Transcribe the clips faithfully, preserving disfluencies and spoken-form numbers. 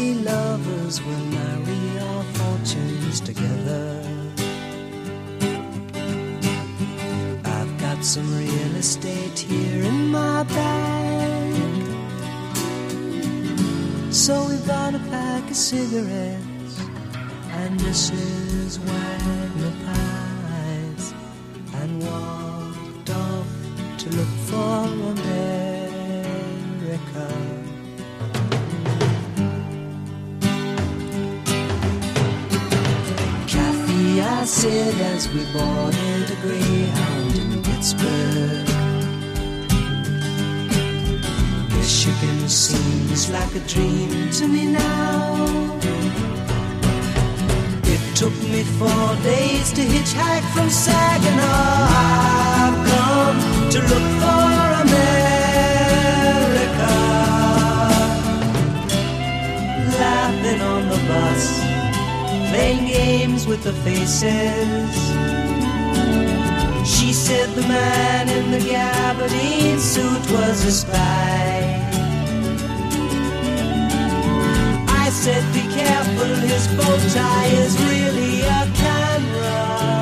we lovers will marry our fortunes together. I've got some real estate here in my bag, so we bought a pack of cigarettes and Missus Wagner pies and walked off to look for America. Kathy, I said as we boarded a Greyhound in Pittsburgh, Michigan seems like a dream to me now. It took me four days to hitchhike from Saginaw. I've come to look for America. Laughing on the bus, playing games with the faces. She said the man in the gabardine suit was a spy. I said, be careful, his bow tie is really a camera.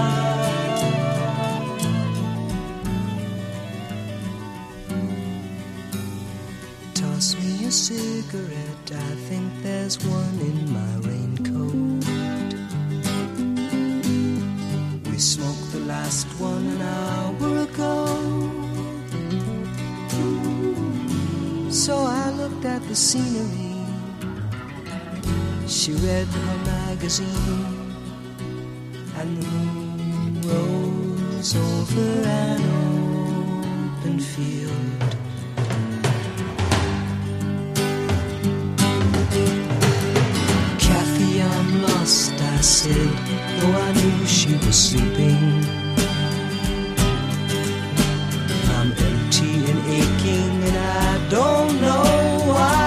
Toss me a cigarette, I think there's one in my raincoat. We smoked the last one an hour ago. So I looked at the scenery. She read her magazine, and the moon rose over an open field. Kathy, I'm lost, I said, though I knew she was sleeping. I'm empty and aching, and I don't know why.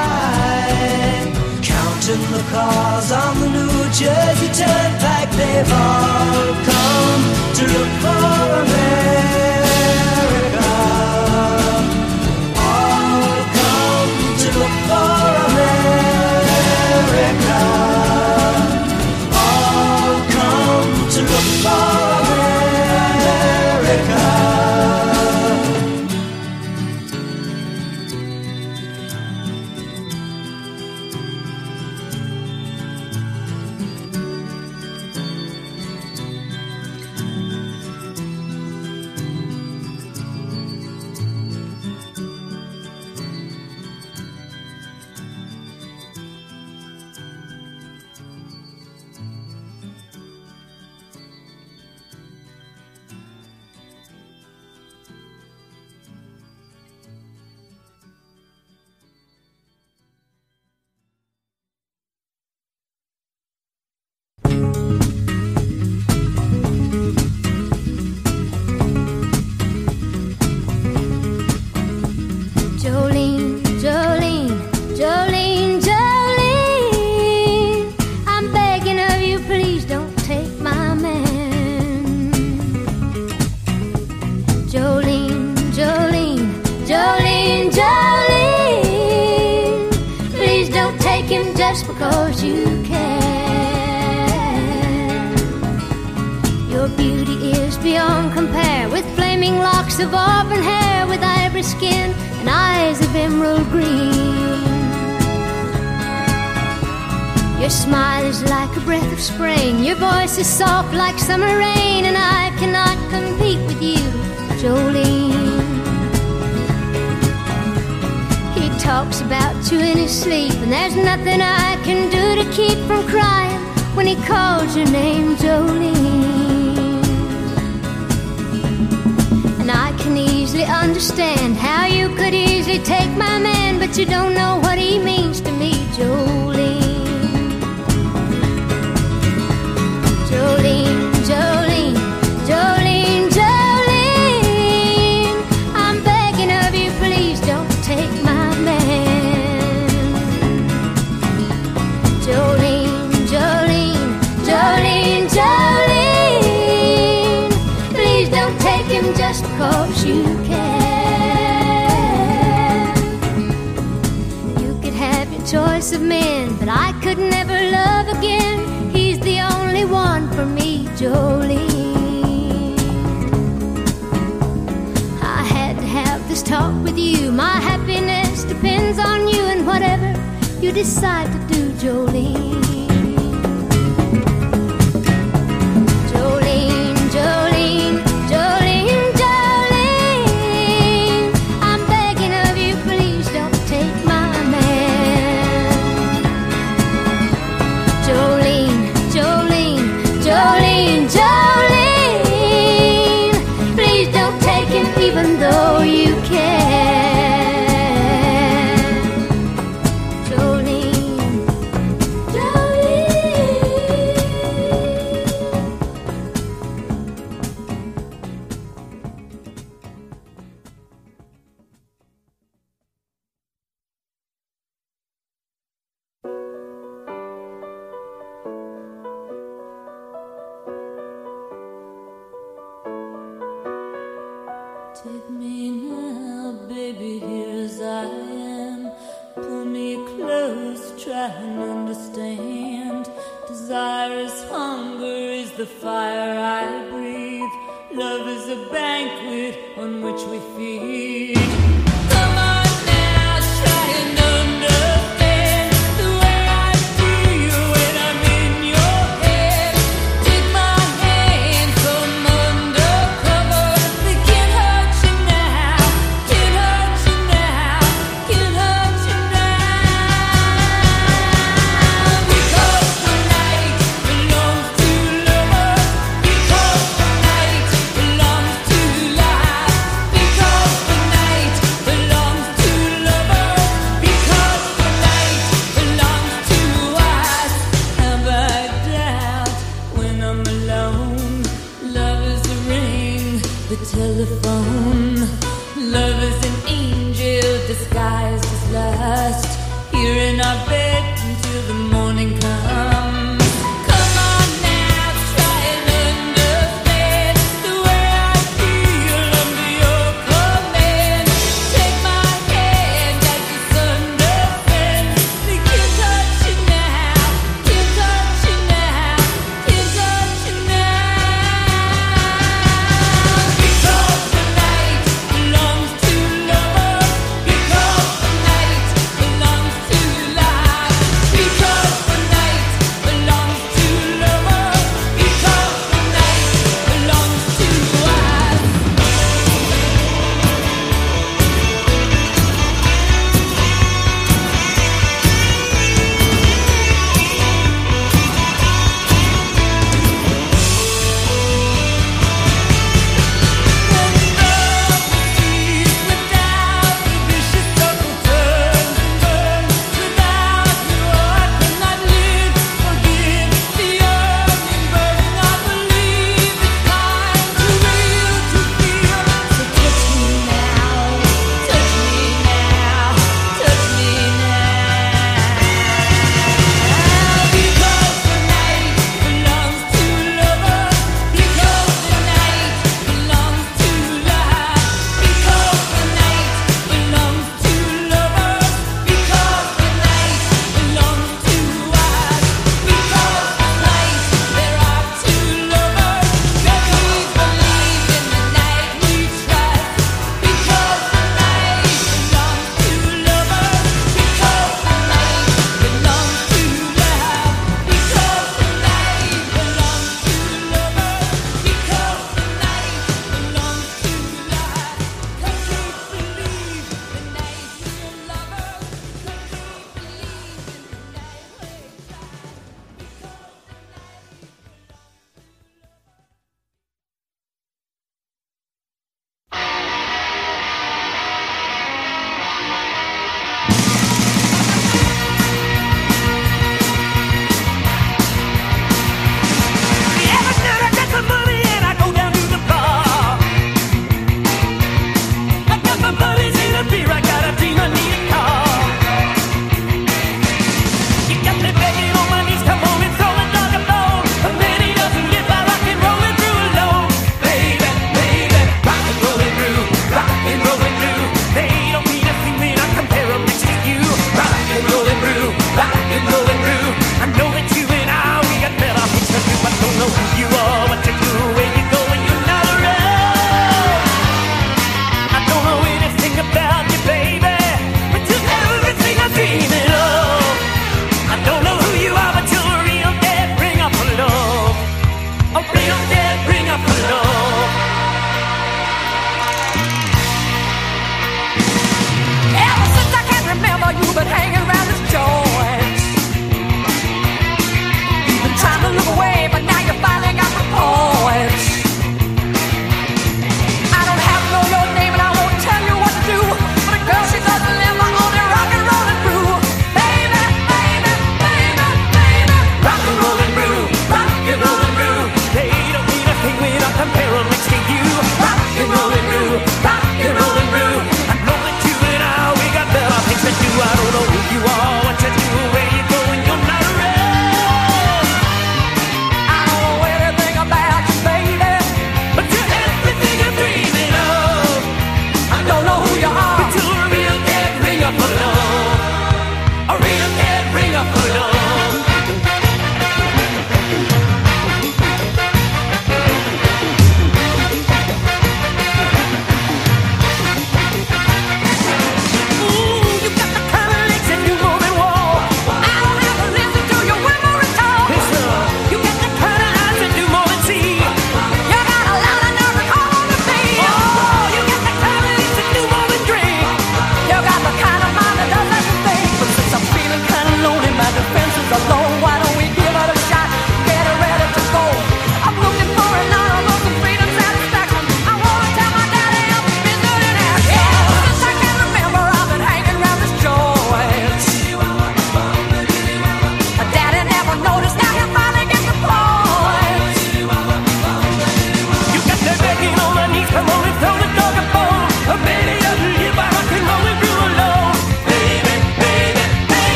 Counting the cars on the New Jersey Turnpike, they've all come to look for America. All come to look for America. All come to look for America. Because you can. Your beauty is beyond compare, with flaming locks of auburn hair, with ivory skin and eyes of emerald green. Your smile is like a breath of spring, your voice is soft like summer rain, and I cannot compete with you, Jolene. He talks about you in his sleep, and there's nothing I can do to keep from crying when he calls your name, Jolene. And I can easily understand how you could easily take my man, but you don't know what he means to me, Jolene. Jolene, Jolene, Jolene, Jolene, I'm begging of you, please don't take my man. Jolene, Jolene, Jolene, Jolene, please don't take him just because you can. You could have your choice choice of men, but I could never love again. He's the only one for me, Jolene. I had to have this talk with you. My happiness depends on you, and whatever you decide to do, Jolene. Jolene, Jolene, Jolene, Jolene, I'm begging of you, please don't take my man. Jolene, Jolene, Jolene, Jolene, please don't take him even though you can. Jolene, Jolene. Take me now, baby, here as I am. Pull me close, try and understand. Desire is hunger, is the fire I breathe. Love is a banquet on which we feed. Come on now, try and understand the way I feel when I'm in your head. Take my hand from under cover. They can't hurt you now, can't hurt you now, can't hurt you now. Because the night belongs to lovers. Because the night belongs to life. Because the night belongs to lovers. Because the night belongs to us. Have I doubt when I'm alone? Love is a ring, the telephone. Love is an angel disguised as lust. Here in our bed until the morning comes. Come on now, try and understand the way I feel under your command. Take my hand as the sun descends. They can't touch you now, can't touch you now, can't touch you now. Because the night belongs to lovers. Because the night belongs to life.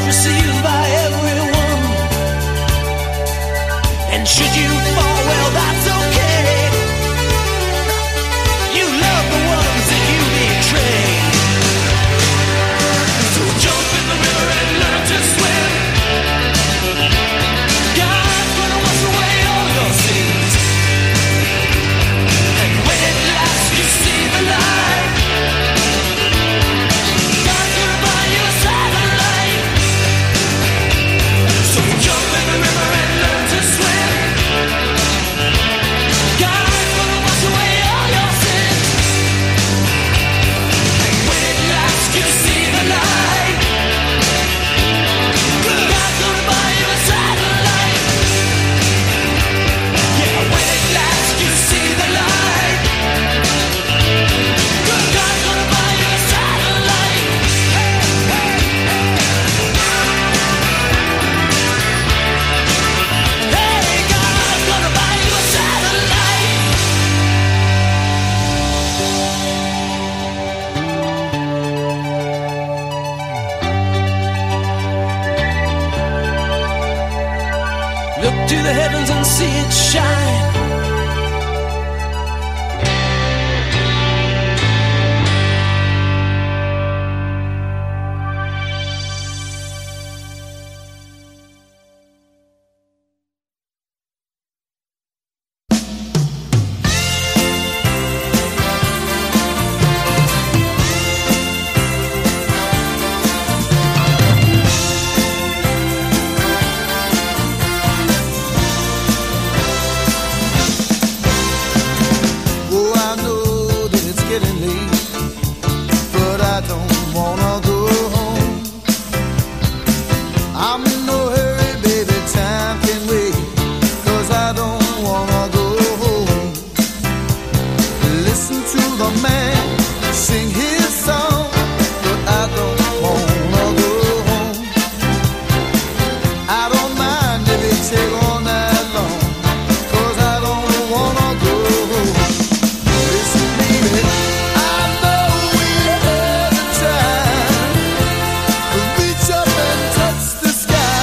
received by everyone. And should you fall, well, that's okay. You love the ones that you betray. So jump in the river and learn to swim. God's gonna wash away all your sins. And when at last you see the light, God's gonna buy you a satellite. So jump in the river and learn to swim. God's gonna wash away all your sins. And when at last you see the light, God's gonna buy you a satellite. Yeah, when at last you see the light, God's gonna buy you a satellite. Hey, God's gonna buy you a satellite. Look to the heavens and see it shine. Oh, I know that it's getting late, but I don't wanna go home. I'm in no hurry, baby, time can wait, 'cause I don't wanna go home. Listen to the man sing his song, but I don't wanna go home. I don't mind if it take all night long, 'cause I don't wanna go home. Listen, baby, I know we had a time. Reach up and touch the sky.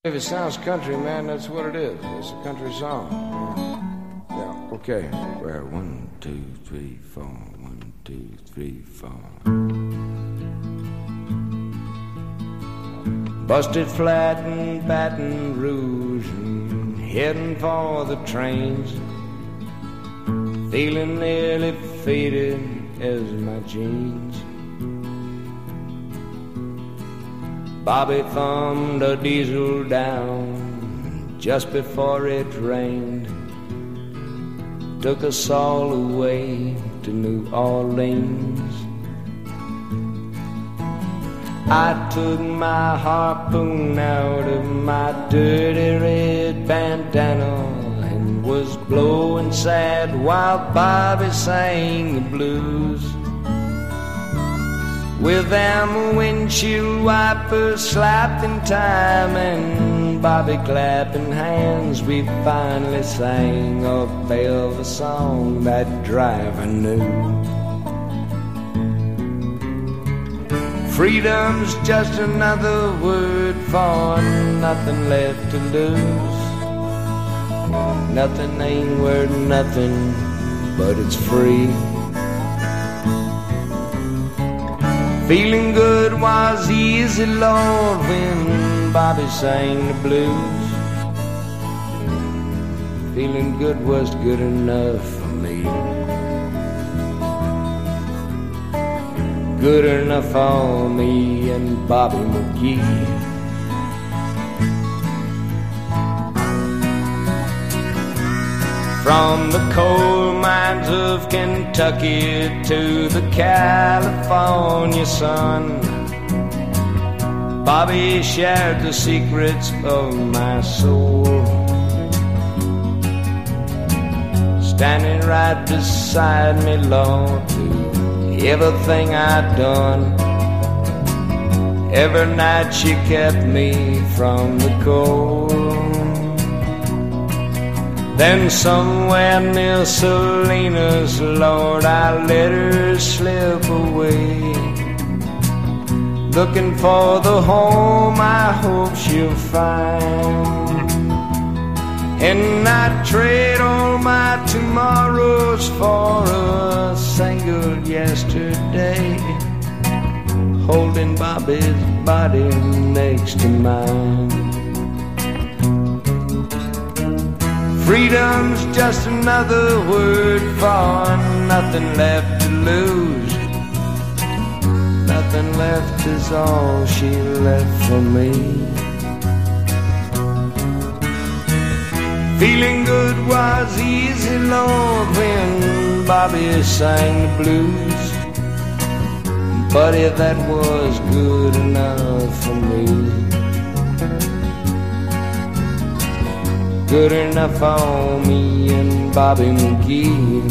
If it sounds country, man, that's what it is. It's a country song. Yeah, okay. Well, one, two, three, four. One, two, three, four. Busted flat in Baton Rouge and heading for the trains. Feeling nearly faded as my jeans. Bobby thumbed a diesel down just before it rained. Took us all away to New Orleans. I took my harpoon out of my dirty red bandana and was blowing sad while Bobby sang the blues. With them windshield wipers slapped in time and Bobby clapping hands, we finally sang a velvet song that driver knew. Freedom's just another word for nothing left to lose. Nothing ain't worth nothing, but it's free. Feeling good was easy, Lord, when Bobby sang the blues. Feeling good was good enough for me. Good enough for me and Bobby McGee. From the coal mines of Kentucky to the California sun, Bobby shared the secrets of my soul. Standing right beside me, Lord, through everything I'd done. Every night she kept me from the cold. Then somewhere near Salinas, Lord, I let her slip away, looking for the home I hope she'll find. And I'd trade all my tomorrows for a single yesterday, holding Bobby's body next to mine. Freedom's just another word for nothing left to lose. Nothing left is all she left for me. Feeling good was easy, Lord, when Bobby sang the blues. Buddy, that was good enough for me. Good enough for me and Bobby McGee.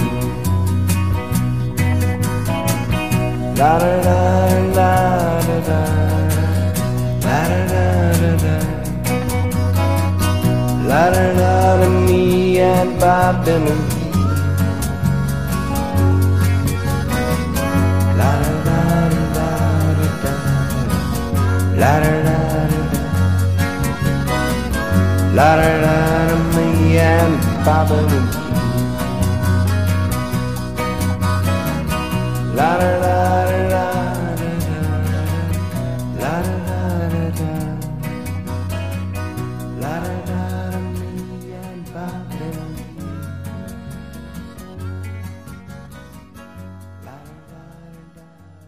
La da da da da da, la da da da da, la da da da, me and Bobby McGee. La da da da da da, la da da da da, la da da. And Bobby McGee. La da da da da da, la da da da, la da da da, me and Bobby McGee. La da da da.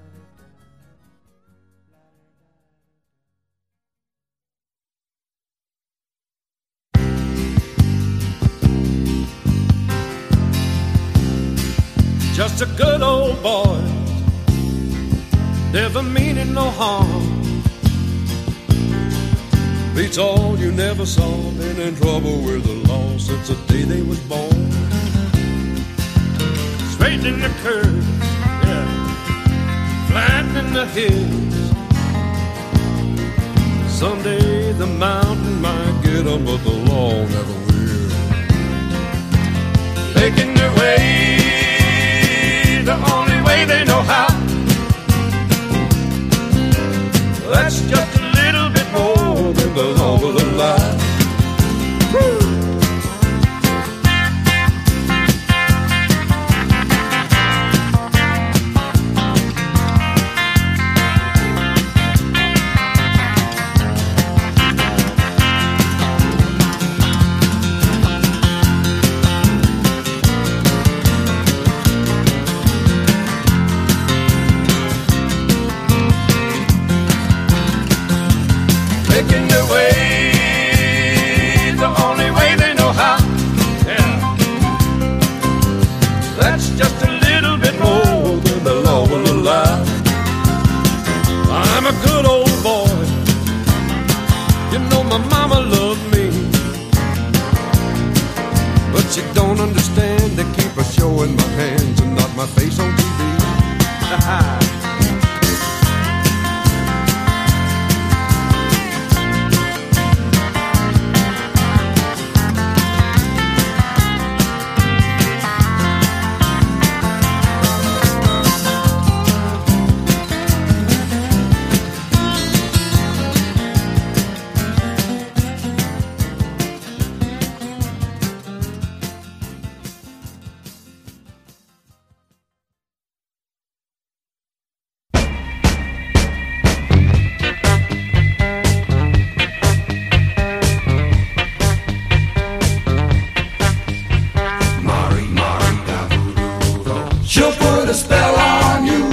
Just a good old boy, never meaning no harm. Beats all you never saw, been in trouble with the law since the day they was born. Straightening the curves, yeah, flattening the hills. Someday the mountain might get 'em, but the law never will. Making their way the only way they know how. That's just a little bit more than the law will allow. a spell on you.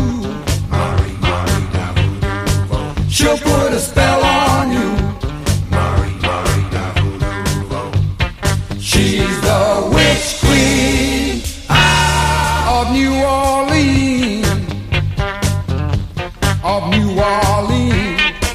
She'll put a spell on you. She's the witch queen of New Orleans, of New Orleans.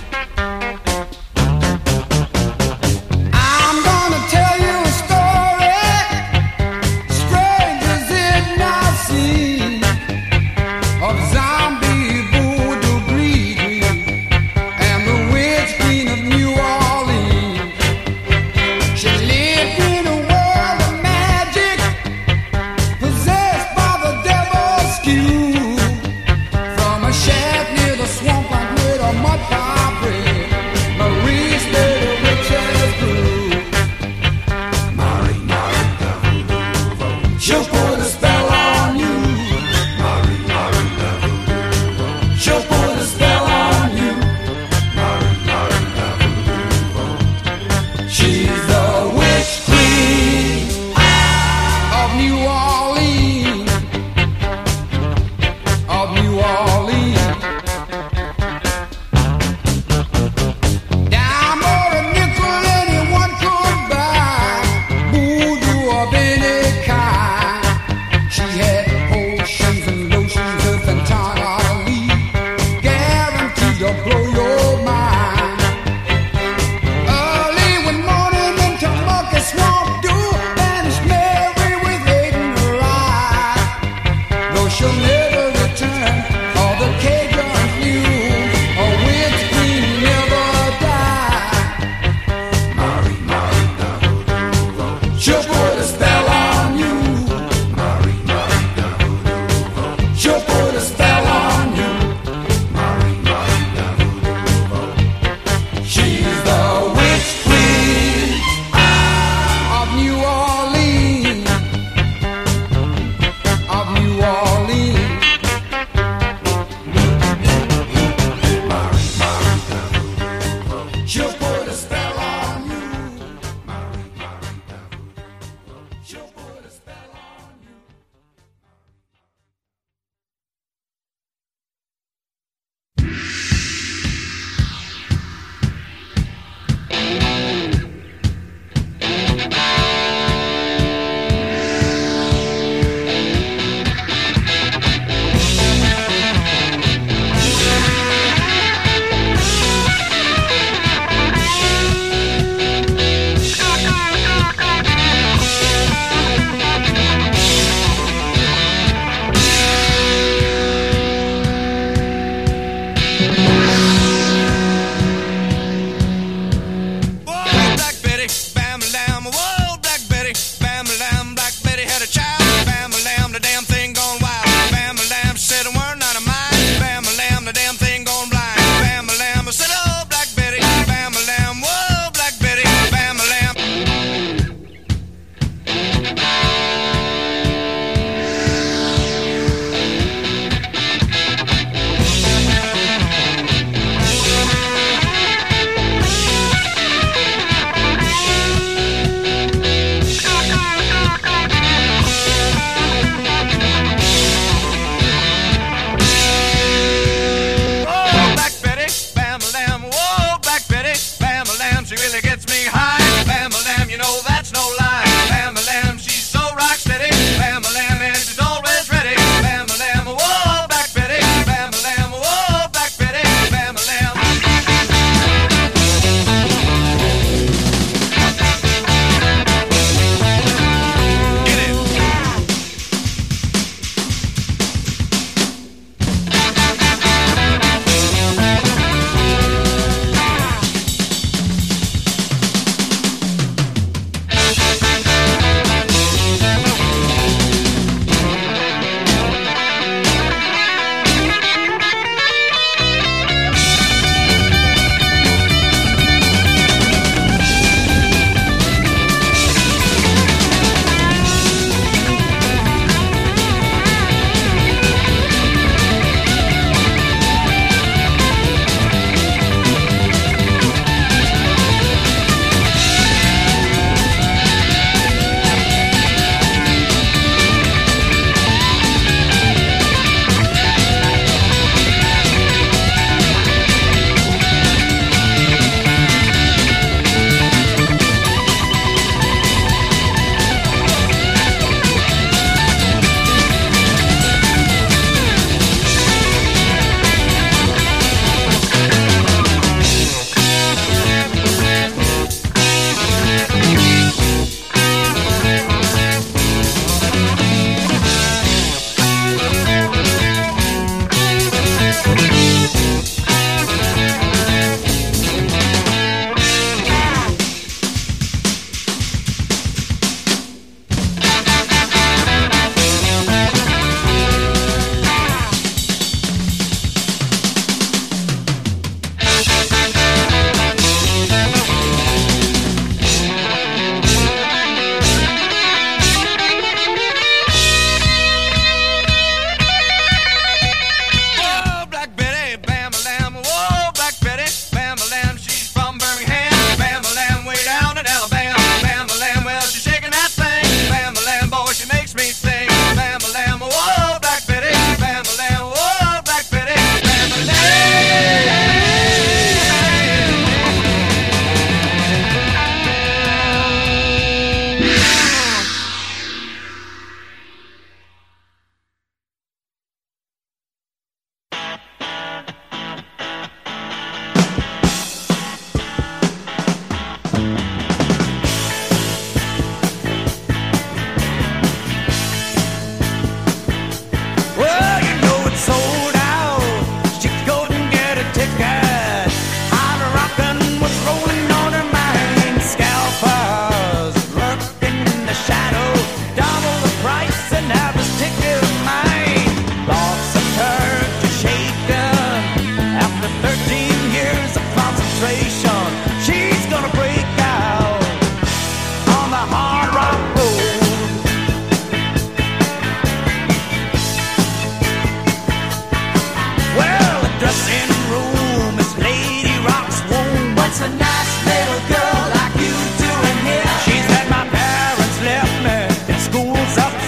I'm gonna tell you a story, strange as it now seems, of zombie voodoo bleeding and the witch queen of New Orleans. She lived in a world of magic, possessed by the devil's skew. From a shack near the swamp I made a mud pie bread. Marie stayed a witch as grew. Marie, Marie, the voodoo voodoo. She'll put a spell on you. Marie, Marie, the voodoo voodoo. She'll put a spell on you. Marie, Marie, the voodoo voodoo. She's the witch queen of New Orleans, of New Orleans. Dime or a nickel anyone could buy, voodoo of any kind.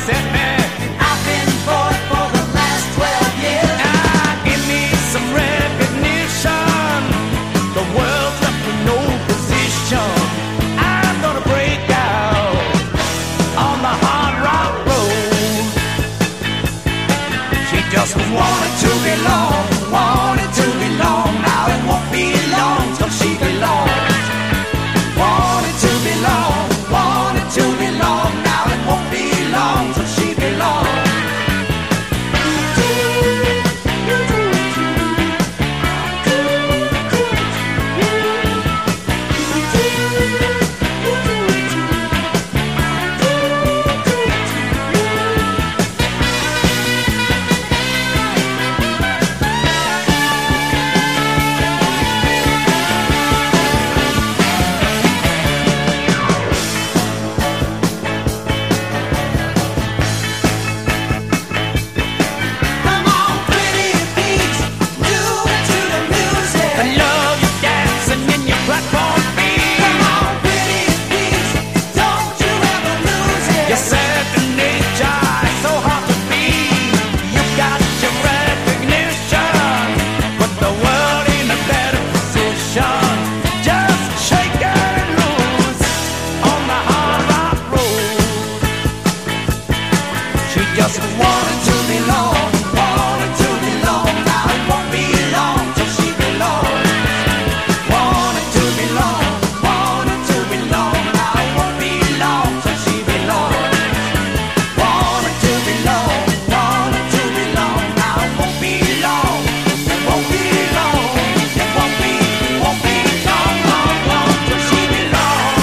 set me. I've been bored for the last twelve years. Ah, give me some recognition. The world's left with no position. I'm gonna break out on the hard rock road. She just wanted to belong, wanted to belong. Now it won't be long till she belongs. Wanted to belong, wanted to belong. Now it won't be long till she belongs. Come on, pretty please, do it to the music. I love you dancing in your platform feet. Come on, pretty please, don't you ever lose it. Your second nature is so hard to beat. You got your recognition, but the world in a better position. Just shake it loose on the hard rock road. She just wanted to belong, wanted to belong. Now it won't be long till she belongs. Wanted to belong, wanted to belong. Now it won't be long till she belongs. Wanted to belong, wanted to belong. Now it won't be long, it won't be long, it won't be, won't be long, long, long till she belongs.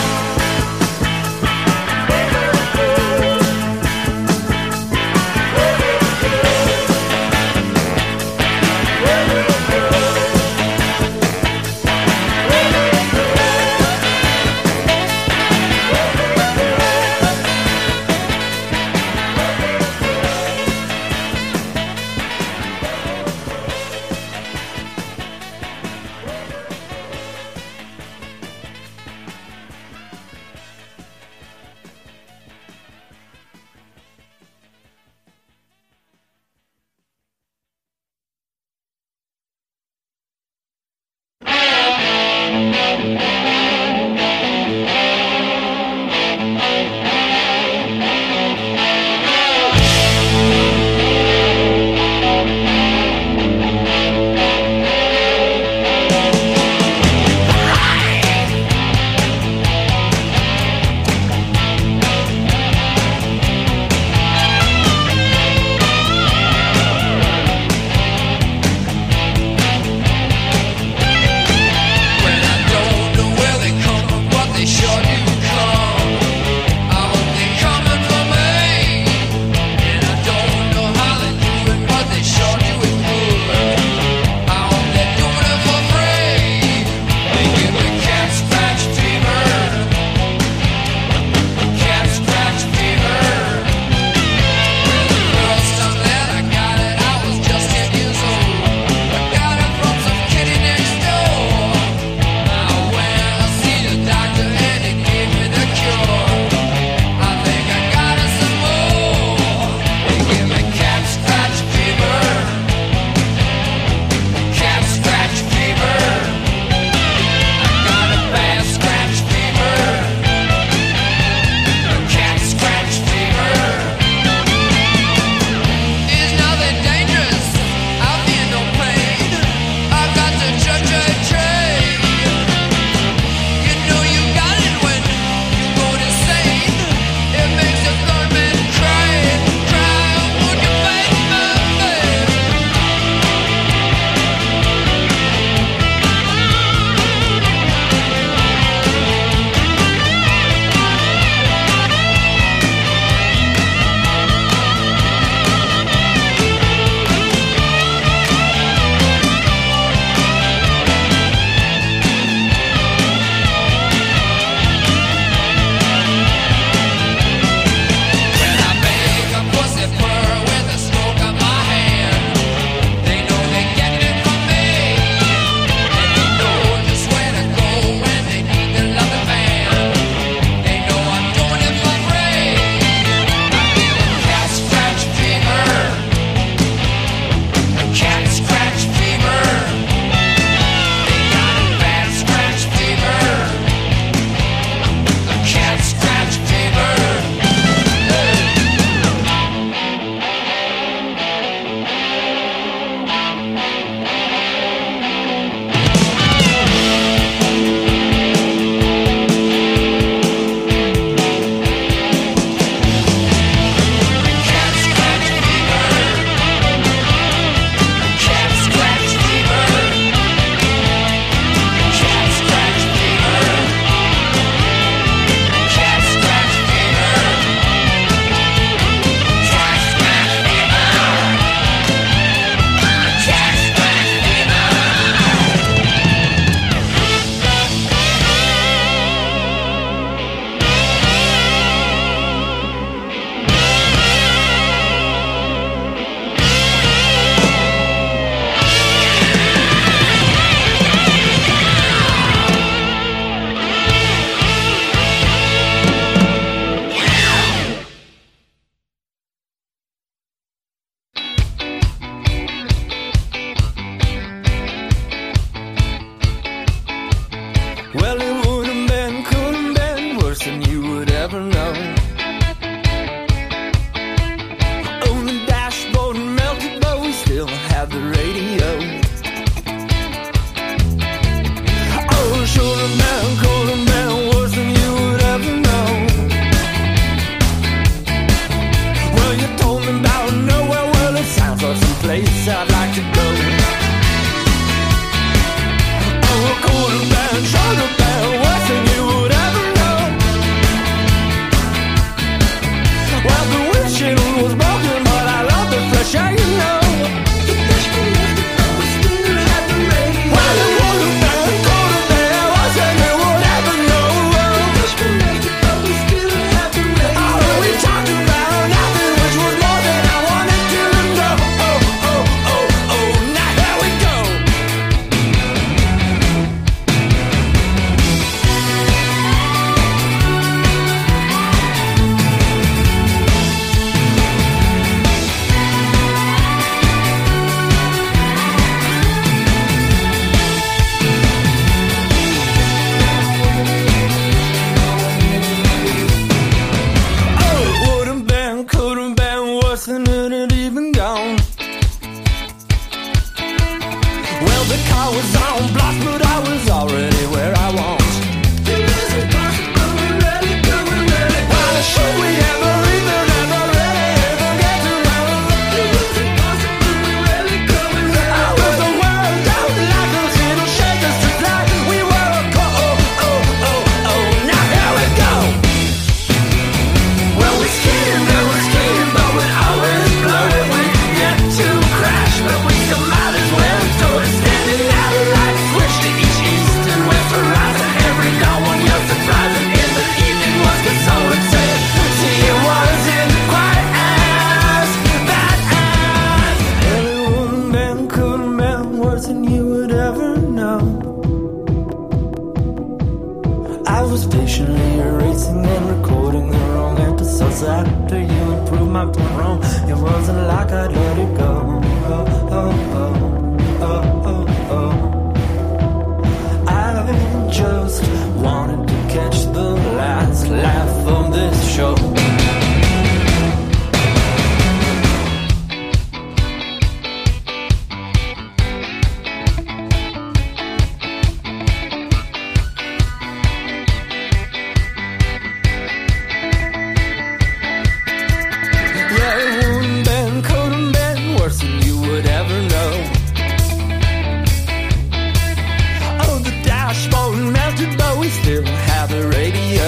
Thank you. On the dashboard melted, but we still have the radio. Oh, should have been, could have been worse than you would ever know. Well, you told me about nowhere. Well, it sounds like some place I'd like to go. Oh, could have been, should have been worse than you would ever know. Well, the windshield was broken, but I love the fresh air, you know. The freshman left it, but we still had the radio. Well, it would have been, could have been worse than you would ever know. The freshman left it, but we still had the radio. Oh, we talked about nothing, which was more than I wanted to know. Oh, oh, oh, oh, now here we go. Oh, it would have been, could have been worse than it had even gone. Well, the car was on blast, but I was already where I want. Well, should we ever even, ever really ever get to know? I was the world out like a little shakers to fly. We were a co- oh, oh, oh, oh, now here we go. Well, we skated, we were skating, but we'd always blow it. We get to crash, but we still might as well do it. Standing out of light, switch to each east and west horizon. Every dawn, one year surprising. In the evening was consoling, saying, see, it wasn't quite as bad as. Well, it wouldn't been, couldn't been worse than you would ever know. I was patiently erasing and recording the wrong episodes after you had proved my point wrong. It wasn't like I'd let it go. Oh, oh, oh, oh, oh, oh. I just wanted to catch the last laugh of this show. Yeah, it wouldn't been, couldn't been worse than you would ever know. Oh, the dashboard melted, but we still have the radio.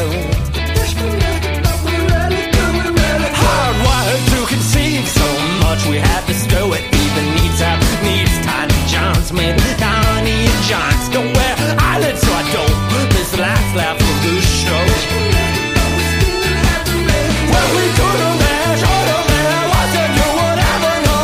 Hardwired to conceive so much we had to stow it. Even needs have needs tiny Johns made tiny Johns. Don't wear eyelids so I don't miss the last laugh of the show. Well, we could have been, should have been, worse than you would ever know.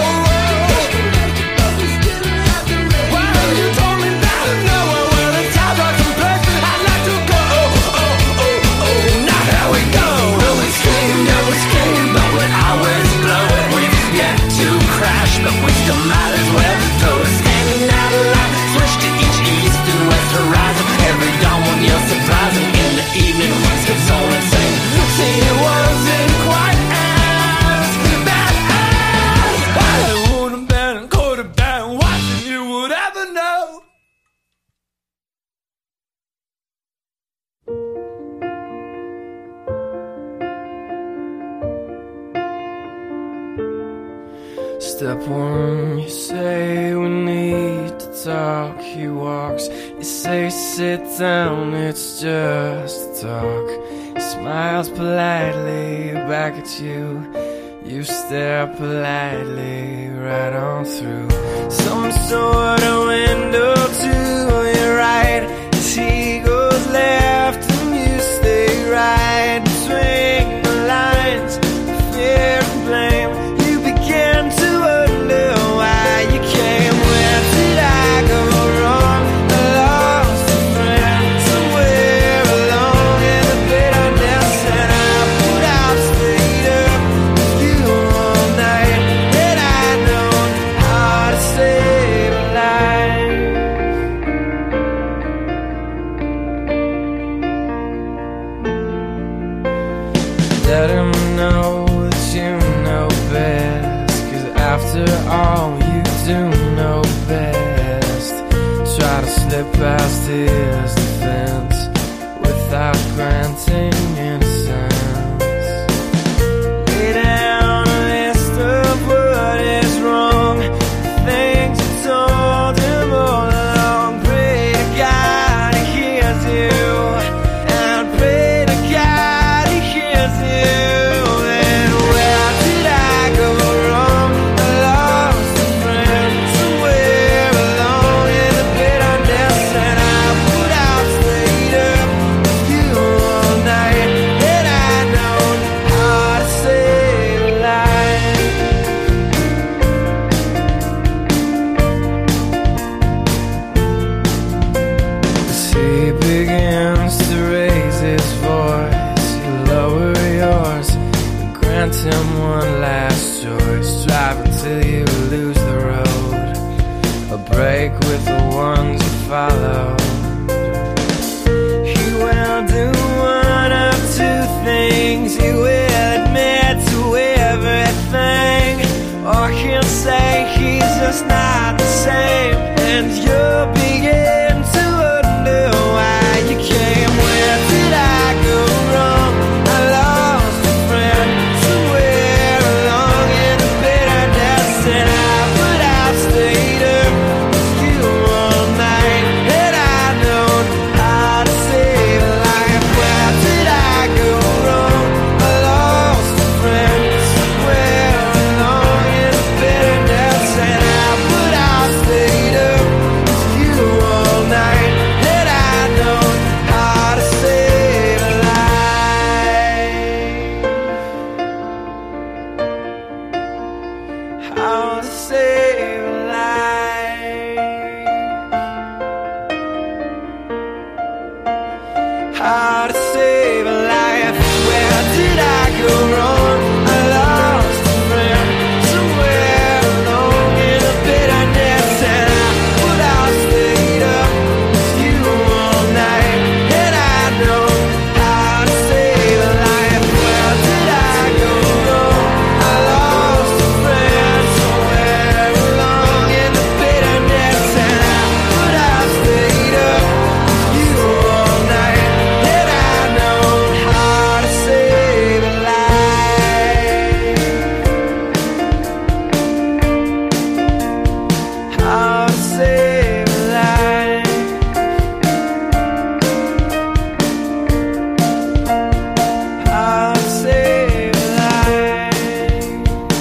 Well, you told me that I know where the time was some place I'd like to go. Oh, oh, oh, oh, now here we go. Well, we screamed and we screamed, but we'd always blow it. We've yet to crash, but we still might as well do it. Standing out of line, switch to each east and west horizon. Every dawn, one year surprising. In the evening, was consoling, saying, see, it wasn't quite as bad as. Well, it would have been, could have been worse than you would ever know. Step one, you say we need to talk. He walks, you say sit down, it's just a talk. He smiles politely back at you. You stare politely right on through some sort of window to your right. As he goes left and you stay right between the lines of fear and blame. You begin to wonder why you came. Where did I go wrong? I lost a friend somewhere along in the bitterness, and I put out, stayed up with you all night. And I know how to save a life. after all you do know best. Try to slip past his defense without granting innocence. Lay down a list of what is wrong, things you told him all along. Pray to God he hears you, and pray to God he hears you. Then where did I go wrong? I lost a friend somewhere alone in the bitterness, and I put out straight up with you all night. Had I known how to save a life. As he begins to raise his voice, you lower yours and grant him one last choice. Drive until you lose the road, a break with the ones you follow. He will do one of two things. He will admit to everything, or he'll say he's just not the same, and you'll begin to wonder why you came. Where did I go wrong? I lost a friend somewhere along in the bitterness, and I put out stayed up with you all night. Had I known how to save a life. Where did I go wrong? I lost a friend somewhere along in the bitterness, and I put out stayed up with you all night. Had I known how to save a life. How to save a life. How to save a life. Where did I go wrong? I lost a friend somewhere along in the bitterness, and I put out stayed up with you all night. Had I known how to save a life. Where did I go wrong? I lost a friend somewhere along in the bitterness, and I put out stayed up with you all night. Had I known how to save a life. How to save a life. How to save a life.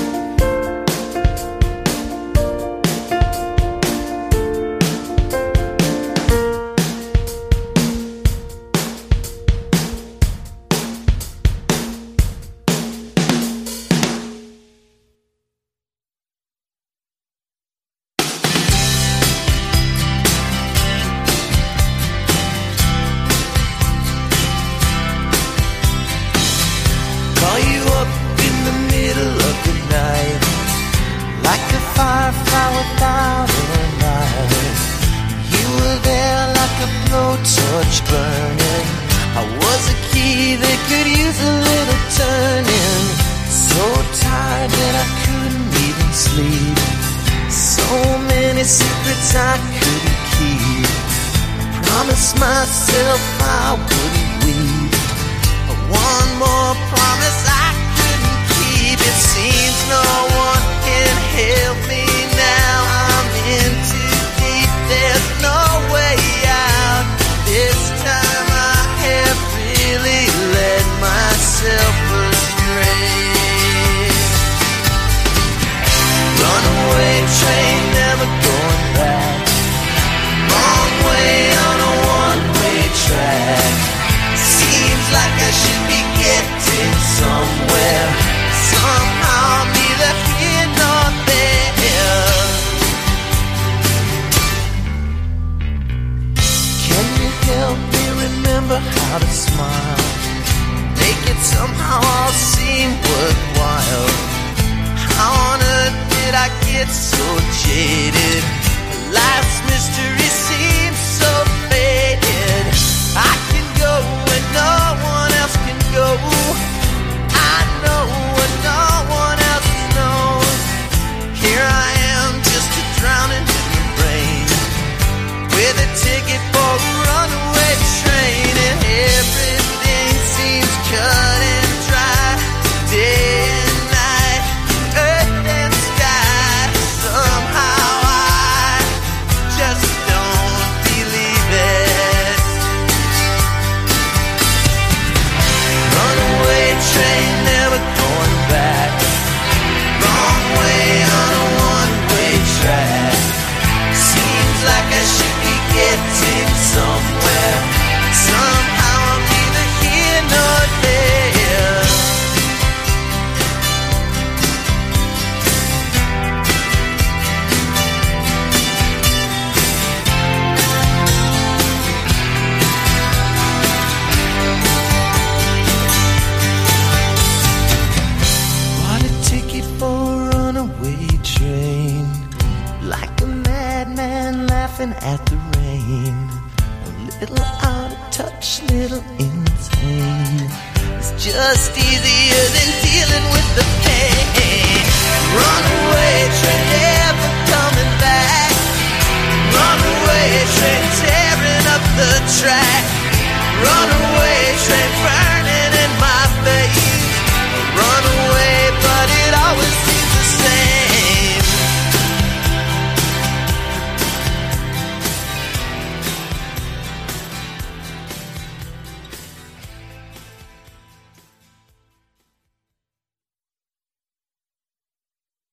Call you up in the middle of the night, like a firefly without a light. You were there like a blowtorch burning. I was a key that could use a little turning. So tired that I couldn't even sleep. So many secrets I couldn't keep. I promised myself I wouldn't weep. One more promise I couldn't keep. It seems no one can help me now. I'm in too deep. There's no way out. This time I have really led myself astray. Runaway train, never going back. Wrong way on a one-way track. Seems like I should be getting somewhere. Somehow I'm neither here nor there. Can you help me remember how to smile? Make it somehow all seem worthwhile. How on earth did I get so jaded? Life's mystery seems so faded. I can go when no one else can go. I know when no one else knows. Here laughing at the rain. A little out of touch, little insane. It's just easier than dealing with the pain. Run away.